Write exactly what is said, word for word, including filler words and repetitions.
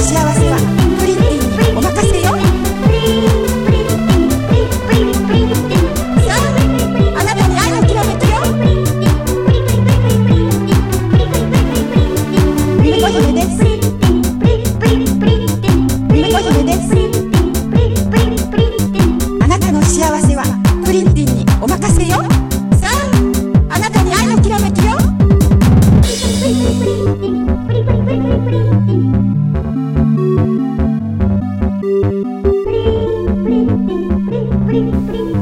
幸せはプリンティンにお任せよ。さあ、あなたに愛をきらめくよ。梅子姫です。梅子姫です。あなたの幸せはプリンティンにお任せよ。さあ、あなたに愛のきらめきよ。Pretty, pretty, pretty, pretty, pretty.